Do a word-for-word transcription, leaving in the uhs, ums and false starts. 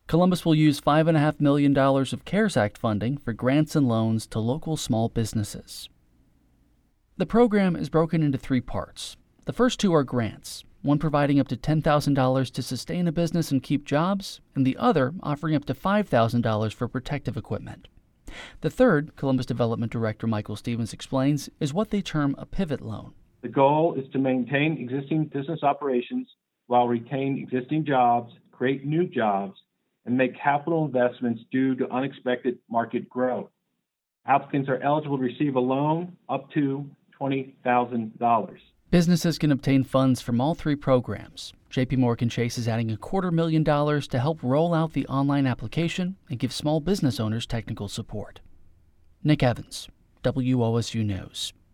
Columbus will use five point five million dollars of CARES Act funding for grants and loans to local small businesses. The program is broken into three parts. The first two are grants, one providing up to ten thousand dollars to sustain a business and keep jobs, and the other offering up to five thousand dollars for protective equipment. The third, Columbus Development Director Michael Stevens explains, is what they term a pivot loan. The goal is to maintain existing business operations while retaining existing jobs, create new jobs, and make capital investments due to unexpected market growth. Applicants are eligible to receive a loan up to twenty thousand dollars. Businesses can obtain funds from all three programs. J P Morgan Chase is adding a quarter million dollars to help roll out the online application and give small business owners technical support. Nick Evans, W O S U News.